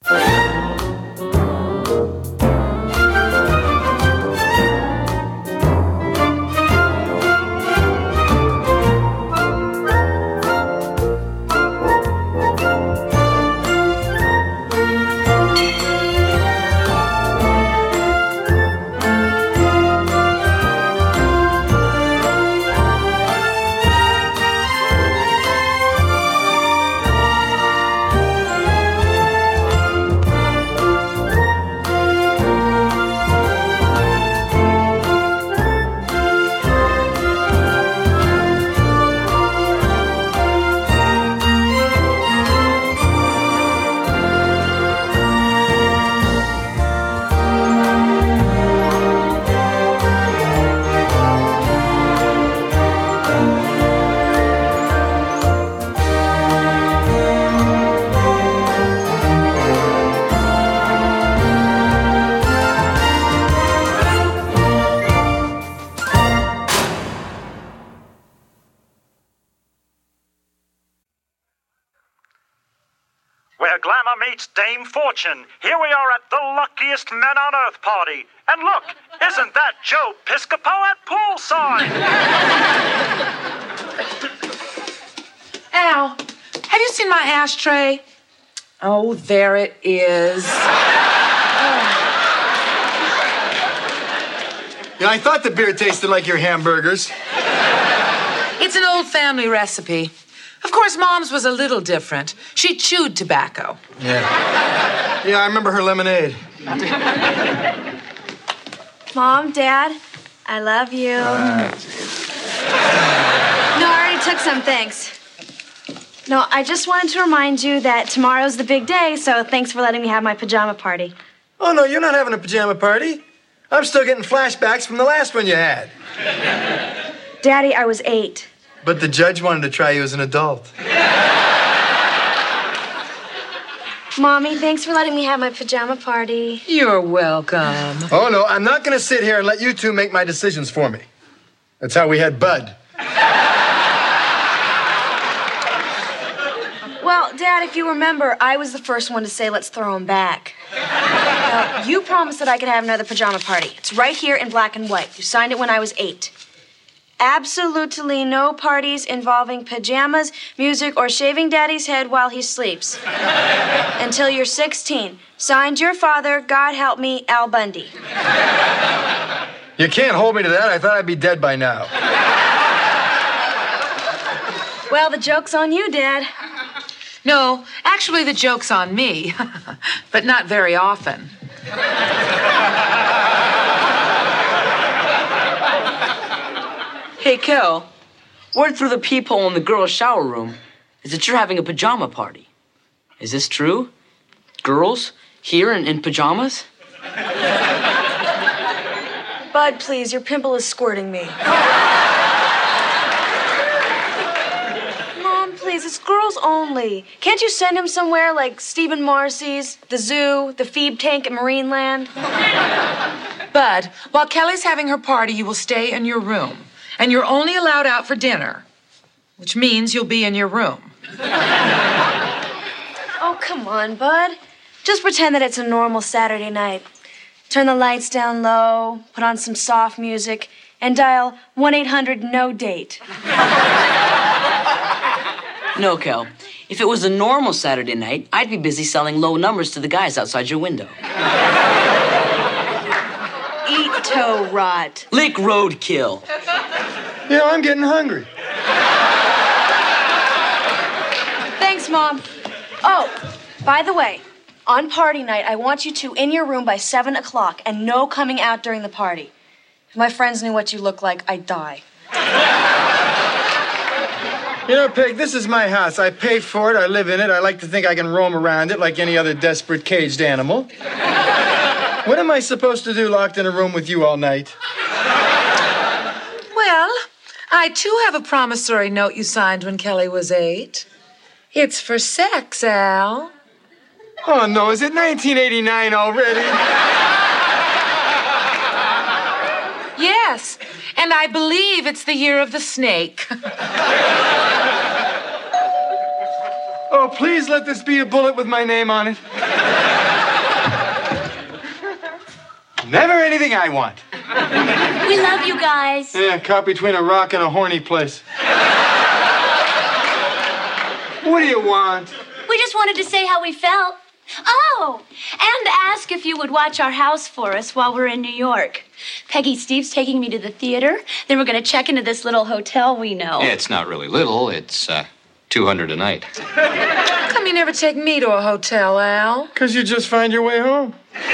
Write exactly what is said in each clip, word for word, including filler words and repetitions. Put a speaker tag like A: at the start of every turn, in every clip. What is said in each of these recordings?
A: Where glamour meets Dame Fortune. Here we are at the luckiest men on earth party. And look, isn't that Joe Piscopo at poolside?
B: Al, have you seen my ashtray? Oh, there it is.
C: Yeah, I thought the beer tasted like your hamburgers.
B: It's an old family recipe. Of course, Mom's was a little different. She chewed tobacco.
C: Yeah. Yeah, I remember her lemonade.
D: Mom, Dad, I love you. Uh, no, I already took some, thanks. No, I just wanted to remind you that tomorrow's the big day, so thanks for letting me have my pajama party.
C: Oh, no, you're not having a pajama party. I'm still getting flashbacks from the last one you had.
D: Daddy, I was eight.
C: But the judge wanted to try you as an adult.
D: Mommy, thanks for letting me have my pajama party.
B: You're welcome.
C: Oh, no, I'm not going to sit here and let you two make my decisions for me. That's how we had Bud.
D: Well, Dad, if you remember, I was the first one to say let's throw him back. Now, you promised that I could have another pajama party. It's right here in black and white. You signed it when I was eight. Absolutely no parties involving pajamas, music, or shaving Daddy's head while he sleeps. Until you're sixteen. Signed, your father, God help me, Al Bundy.
C: You can't hold me to that. I thought I'd be dead by now.
D: Well, the joke's on you, Dad.
B: No, actually, the joke's on me. But not very often.
E: Hey, Kel, word through the peephole in the girls' shower room is that you're having a pajama party. Is this true? Girls here in, in pajamas?
D: Bud, please, your pimple is squirting me. Mom, please, it's girls only. Can't you send him somewhere like Stephen Marcy's, the zoo, the Phoebe tank at Marineland?
B: Bud, while Kelly's having her party, you will stay in your room. And you're only allowed out for dinner, which means you'll be in your room.
D: Oh, come on, Bud. Just pretend that it's a normal Saturday night. Turn the lights down low, put on some soft music, and dial one eight hundred no date.
E: No, Kel. If it was a normal Saturday night, I'd be busy selling low numbers to the guys outside your window.
D: Eat toe rot.
E: Lick roadkill.
C: You know, I'm getting hungry.
D: Thanks, Mom. Oh, by the way, on party night, I want you two in your room by seven o'clock and no coming out during the party. If my friends knew what you look like, I'd die.
C: You know, Peg, this is my house. I pay for it. I live in it. I like to think I can roam around it like any other desperate caged animal. What am I supposed to do locked in a room with you all night?
B: Well, I, too, have a promissory note you signed when Kelly was eight. It's for sex, Al.
C: Oh, no, is it nineteen eighty-nine already?
B: Yes, and I believe it's the year of the snake.
C: Oh, please let this be a bullet with my name on it. Never anything I want.
F: We love you guys.
C: Yeah, caught between a rock and a horny place. What do you want?
F: We just wanted to say how we felt. Oh, and ask if you would watch our house for us while we're in New York. Peggy, Steve's taking me to the theater. Then we're going to check into this little hotel we know.
G: Yeah, it's not really little. It's uh, two hundred a night.
B: How come you never take me to a hotel, Al?
C: Because you just find your way home.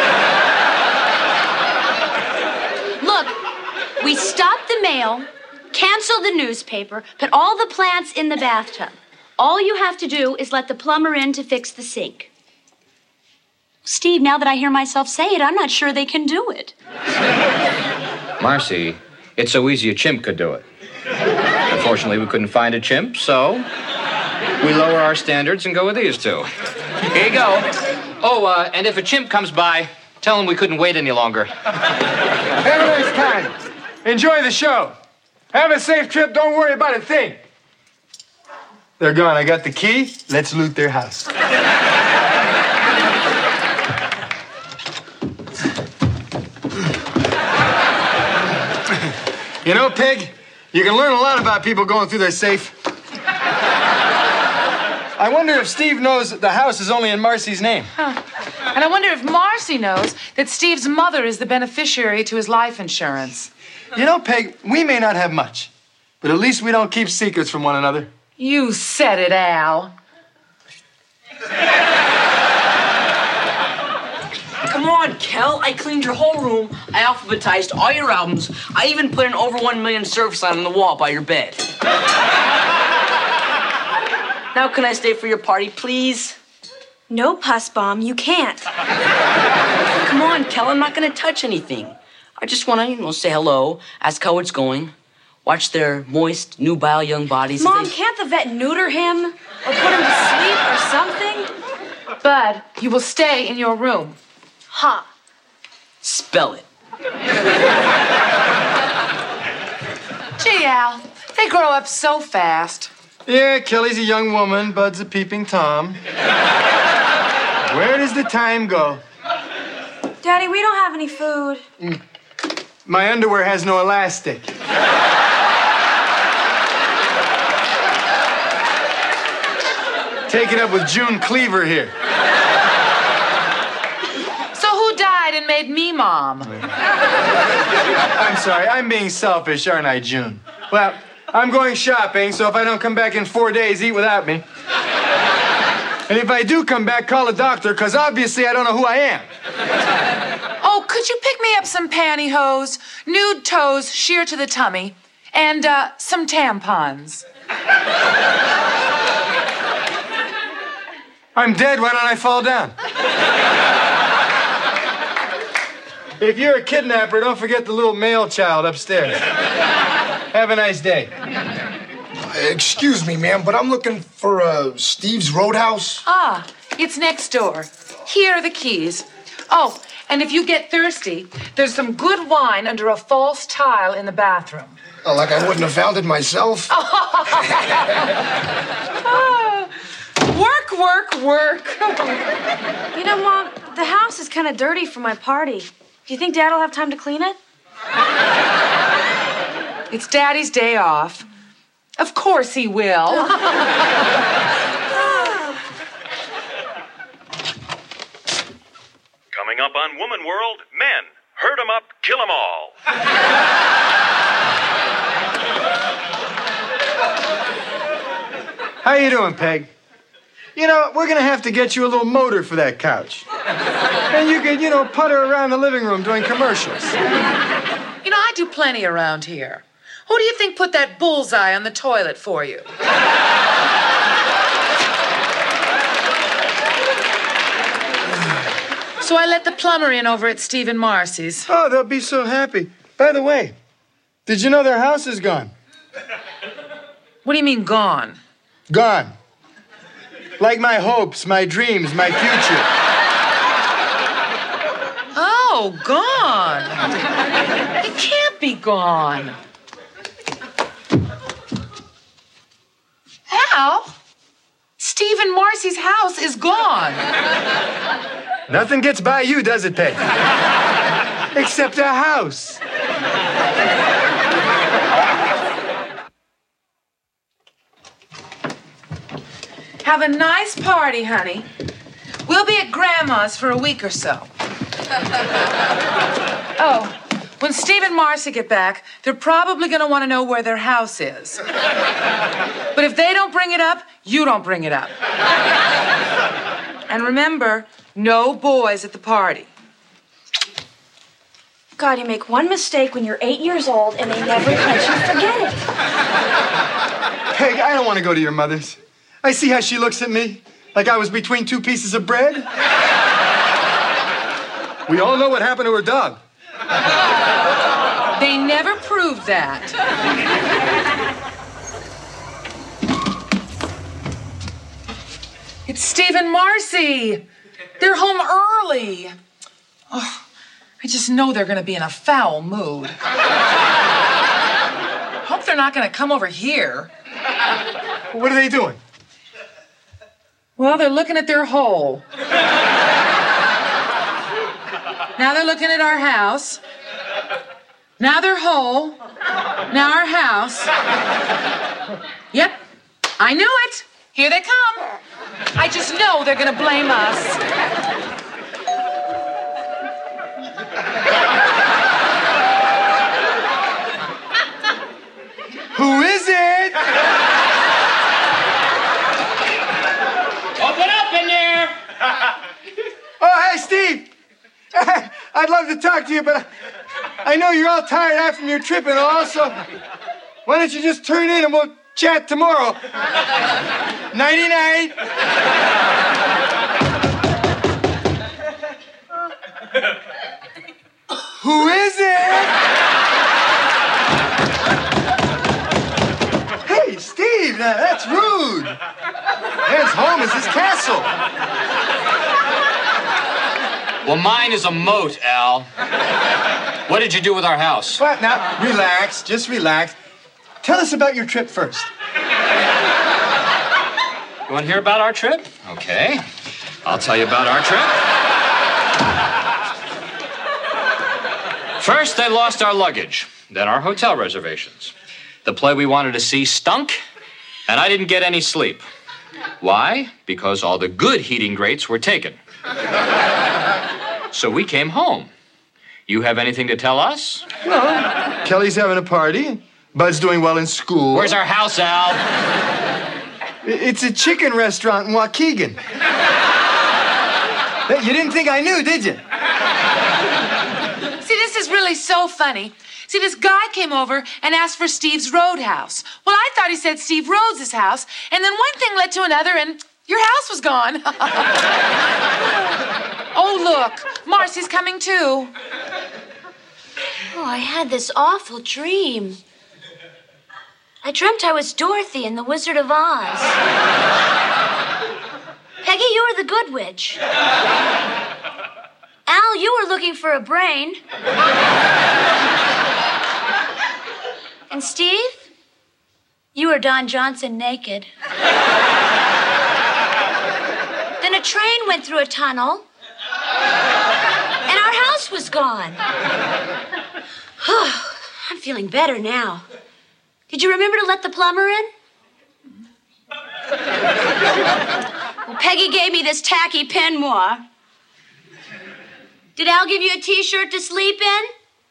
F: Look, we stopped the mail, canceled the newspaper, put all the plants in the bathtub. All you have to do is let the plumber in to fix the sink. Steve, now that I hear myself say it, I'm not sure they can do it.
G: Marcy, it's so easy a chimp could do it. Unfortunately, we couldn't find a chimp, so we lower our standards and go with these two. Here you go. Oh, uh, and if a chimp comes by, tell him we couldn't wait any longer.
C: Have a nice time. Enjoy the show. Have a safe trip. Don't worry about a thing. They're gone. I got the key. Let's loot their house. You know, Peg, you can learn a lot about people going through their safe. I wonder if Steve knows that the house is only in Marcy's name.
B: Huh. And I wonder if Marcy knows that Steve's mother is the beneficiary to his life insurance.
C: You know, Peg, we may not have much, but at least we don't keep secrets from one another.
B: You said it, Al.
E: Come on, Kel. I cleaned your whole room. I alphabetized all your albums. I even put an over one million surf sign on the wall by your bed. Now can I stay for your party, please?
D: No, Puss Bomb, you can't.
E: Come on, Kel. I'm not going to touch anything. I just want to, you know, say hello, ask how it's going, watch their moist, nubile young bodies.
D: Mom,
E: they...
D: can't the vet neuter him? Or put him to sleep or something?
B: Bud, you will stay in your room.
D: Ha.
E: Spell it.
B: Gee, Al, they grow up so fast.
C: Yeah, Kelly's a young woman, Bud's a peeping Tom. Where does the time go?
D: Daddy, we don't have any food.
C: Mm. My underwear has no elastic. Take it up with June Cleaver here.
B: So who died and made me mom?
C: I'm sorry, I'm being selfish, aren't I, June? Well, I'm going shopping, so if I don't come back in four days, eat without me. And if I do come back, call a doctor, because obviously I don't know who I am.
B: Oh, could you pick me up some pantyhose, nude toes, sheer to the tummy, and uh, some tampons?
C: I'm dead, why don't I fall down? If you're a kidnapper, don't forget the little male child upstairs. Have a nice day.
H: Excuse me, ma'am, but I'm looking for uh, Steve's Roadhouse.
B: Ah, it's next door. Here are the keys. Oh, and if you get thirsty, there's some good wine under a false tile in the bathroom.
H: Oh, like I wouldn't have found it myself?
B: Ah, work, work, work.
D: You know, Mom, the house is kind of dirty for my party. Do you think Dad will have time to clean it?
B: It's Daddy's day off. Of course he will.
A: Coming up on Woman World, men, herd 'em up, kill 'em all.
C: How you doing, Peg? You know, we're gonna have to get you a little motor for that couch. And you could, you know, putter around the living room doing commercials.
B: You know, I do plenty around here. Who do you think put that bullseye on the toilet for you? So I let the plumber in over at Steve and Marcy's.
C: Oh, they'll be so happy. By the way, did you know their house is gone?
B: What do you mean, gone?
C: Gone. Like my hopes, my dreams, my future.
B: Oh, gone. It can't be gone. Al, Steve and Marcy's house is gone.
C: Nothing gets by you, does it, Peg? Except a house.
B: Have a nice party, honey. We'll be at Grandma's for a week or so. Oh, when Steve and Marcy get back, they're probably going to want to know where their house is. But if they don't bring it up, you don't bring it up. And remember, no boys at the party.
D: God, you make one mistake when you're eight years old and they never let you forget it.
C: Peg, I don't want to go to your mother's. I see how she looks at me, like I was between two pieces of bread. We all know what happened to her dog.
B: They never proved that. It's Steve and Marcy. They're home early. Oh, I just know they're going to be in a foul mood. Hope they're not going to come over here.
C: What are they doing?
B: Well, they're looking at their hole. Now they're looking at our house. Now their hole. Now our house. Yep, I knew it. Here they come. I just know they're going to blame us.
C: Who is it?
G: Open up in there!
C: Oh, hey, Steve. I'd love to talk to you, but I know you're all tired out from your trip and all, so why don't you just turn in and we'll chat tomorrow. Nighty-night. Who is it? Hey, Steve, now that's rude. Man's home is his castle.
G: Well, mine is a moat, Al. What did you do with our house?
C: What? Now, relax. Just relax. Tell us about your trip first.
G: You want to hear about our trip? Okay. I'll tell you about our trip. First, they lost our luggage, then our hotel reservations. The play we wanted to see stunk, and I didn't get any sleep. Why? Because all the good heating grates were taken. So we came home. You have anything to tell us?
C: No. Kelly's having a party. Bud's doing well in school.
G: Where's our house, Al?
C: It's a chicken restaurant in Waukegan. You didn't think I knew, did you?
B: See, this is really so funny. See, this guy came over and asked for Steve's Roadhouse. Well, I thought he said Steve Rhodes' house, and then one thing led to another, and your house was gone. Oh, look, Marcy's coming too.
F: Oh, I had this awful dream. I dreamt I was Dorothy in The Wizard of Oz. Peggy, you were the good witch. Al, you were looking for a brain. And Steve, you were Don Johnson naked. Then a train went through a tunnel, and our house was gone. I'm feeling better now. Did you remember to let the plumber in? Well, Peggy gave me this tacky peignoir. Did Al give you a T-shirt to sleep in?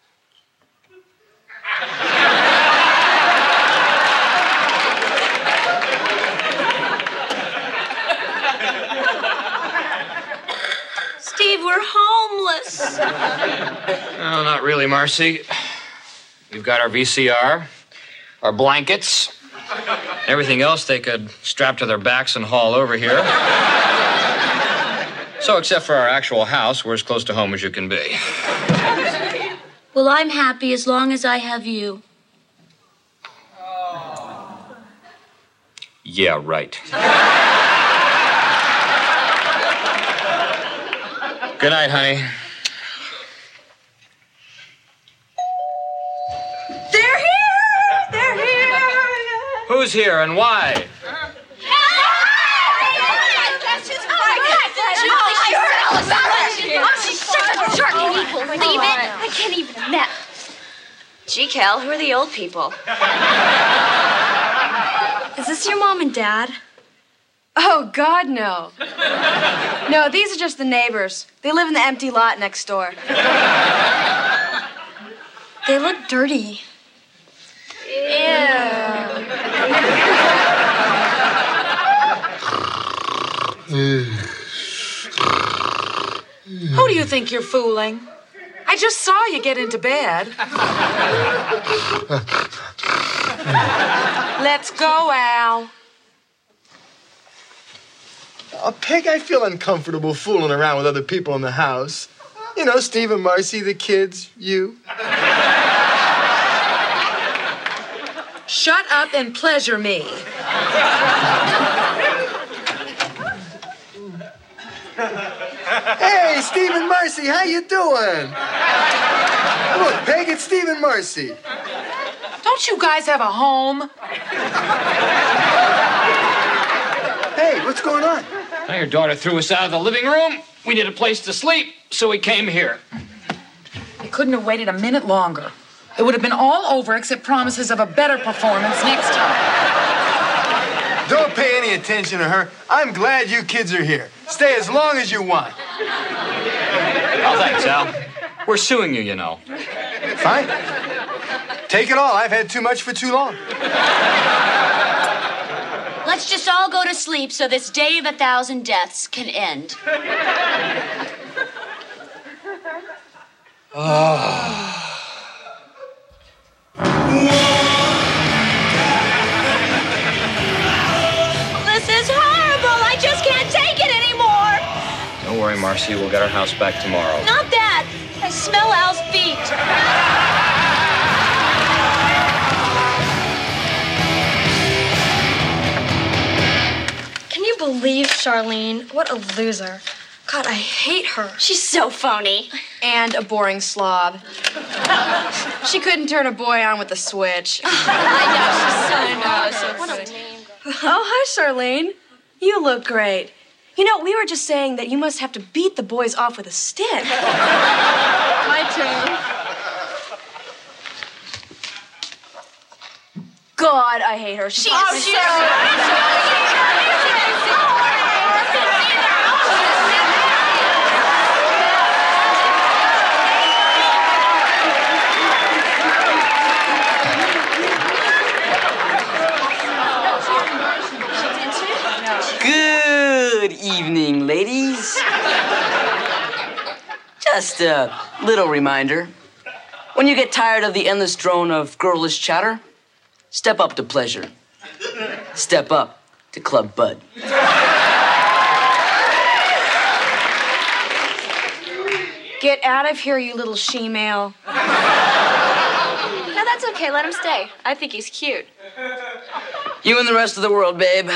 F: Steve, we're homeless.
G: No, not really, Marcy. We've got our V C R, our blankets, everything else they could strap to their backs and haul over here. So, except for our actual house, we're as close to home as you can be.
F: Well, I'm happy as long as I have you.
G: Yeah, right. Good night, honey.
B: They're here! They're here!
G: Who's here and why?
F: Leave it. I can't
D: Gee, Kel, who are the old people? Is this your mom and dad? Oh, God, no. No, these are just the neighbors. They live in the empty lot next door. They look dirty. Ew.
B: Who do you think you're fooling? I just saw you get into bed. Let's go, Al.
C: Oh, Peg, I feel uncomfortable fooling around with other people in the house. You know, Steve and Marcy, the kids, you.
B: Shut up and pleasure me.
C: Hey, Steve and Marcy, how you doing? Look, Peg, it's Steve and Marcy.
B: Don't you guys have a home?
C: Hey, what's going on?
G: Now your daughter threw us out of the living room. We needed a place to sleep, so we came here.
B: You couldn't have waited a minute longer. It would have been all over except promises of a better performance next time.
C: Don't pay any attention to her. I'm glad you kids are here. Stay as long as you want.
G: Oh, thanks, Al. We're suing you, you know.
C: Fine. Take it all. I've had too much for too long.
F: Let's just all go to sleep so this day of a thousand deaths can end.
C: Oh.
F: This is horrible. I just can't take it anymore.
G: Don't worry, Marcy. We'll get our house back tomorrow.
F: Not that. I smell Al's feet.
D: Can you believe Charlene? What a loser. God, I hate her.
F: She's so phony.
D: And a boring slob. She couldn't turn a boy on with a switch.
F: I know, she's so,
D: What a lame girl. Oh, hi, Charlene. You look great. You know, we were just saying that you must have to beat the boys off with a stick. My turn. God, I hate her. She's
F: She's
D: oh,
F: so...
E: Good evening, ladies. Just a little reminder. When you get tired of the endless drone of girlish chatter, step up to pleasure. Step up to Club Bud.
D: Get out of here, you little she-male. No, that's okay. Let him stay. I think he's cute.
E: You and the rest of the world, babe.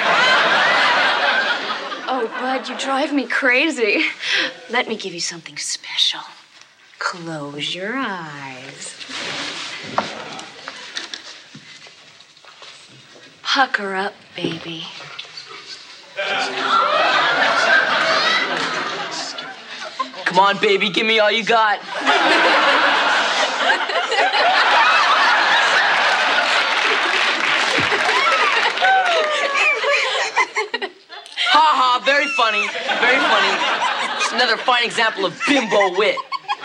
D: Oh, Bud, you drive me crazy. Let me give you something special. Close your eyes. Pucker up, baby.
E: Come on, baby, give me all you got. Ha ha, very funny, very funny. Just another fine example of bimbo wit.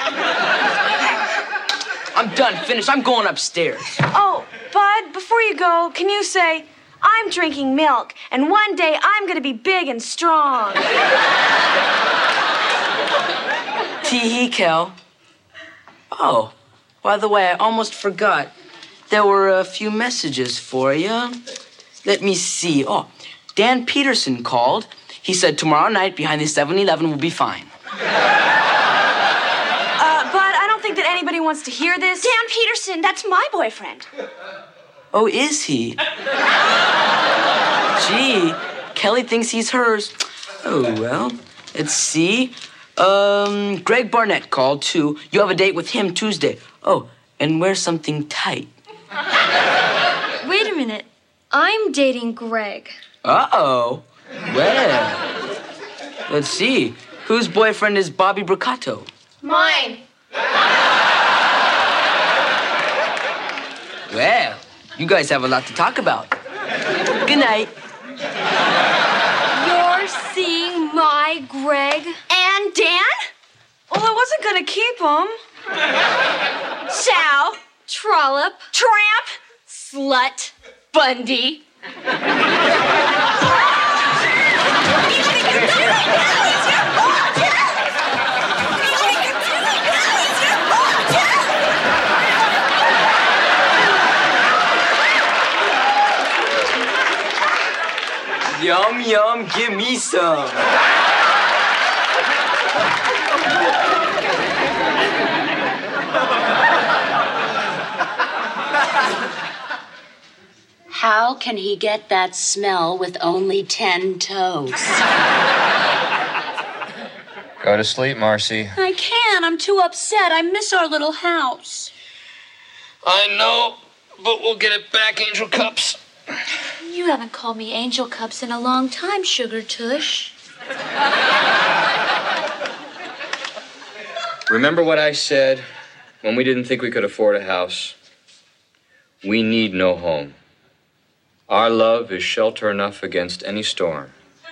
E: I'm done, finished. I'm going upstairs.
D: Oh, Bud, before you go, can you say, I'm drinking milk, and one day I'm gonna be big and strong.
E: Tee-hee, Kel. Oh, by the way, I almost forgot. There were a few messages for you. Let me see. Oh, Dan Peterson called. He said tomorrow night behind the seven eleven will be fine.
D: Uh, Bud, I don't think that anybody wants to hear this.
F: Dan Peterson, that's my boyfriend.
E: Oh, is he? Gee, Kelly thinks he's hers. Oh, well, let's see. Um, Greg Barnett called, too. You have a date with him Tuesday. Oh, and wear something tight.
D: Wait a minute. I'm dating Greg.
E: Uh-oh. Well, let's see. Whose boyfriend is Bobby Briccato?
F: Mine.
E: Well, you guys have a lot to talk about. Good night.
F: You're seeing my Greg and Dan?
D: Well, I wasn't gonna keep him.
F: Chow, trollop, tramp, slut, Bundy.
E: Yum, yum, give me some.
F: How can he get that smell with only ten toes?
G: Go to sleep, Marcy.
F: I can't. I'm too upset. I miss our little house.
G: I know, but we'll get it back, Angel Cups.
F: You haven't called me Angel Cups in a long time, Sugar Tush.
G: Remember what I said when we didn't think we could afford a house? We need no home. Our love is shelter enough against any storm.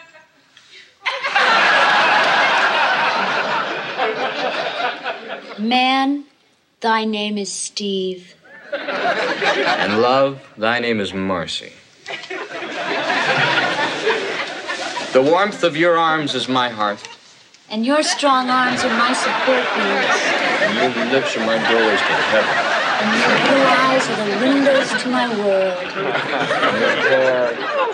F: Man, thy name is Steve.
G: And love, thy name is Marcy. The warmth of your arms is my hearth.
F: And your strong arms are my support beams.
G: And your lips are my doorways to heaven.
F: And your blue eyes are the windows to my world.
G: And your hair...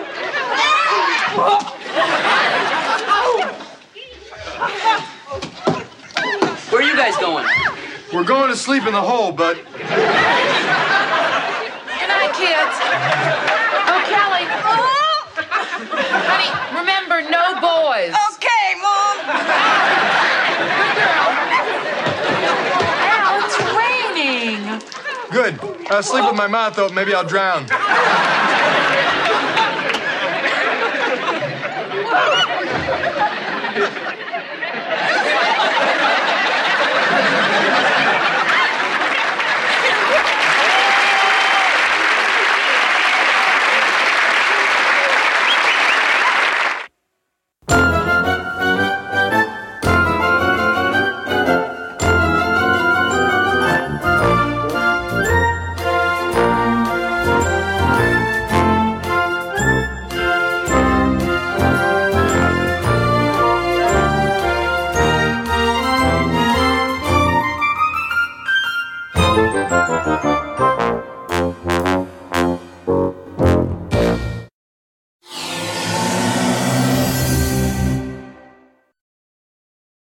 E: Where are you guys going?
C: We're going to sleep in the hole, bud.
B: Good night, kids. Oh, Kelly. Honey, remember, no boys.
D: Okay, Mom.
B: Al, it's raining.
C: Good. I'll sleep with my mouth open. Maybe I'll drown.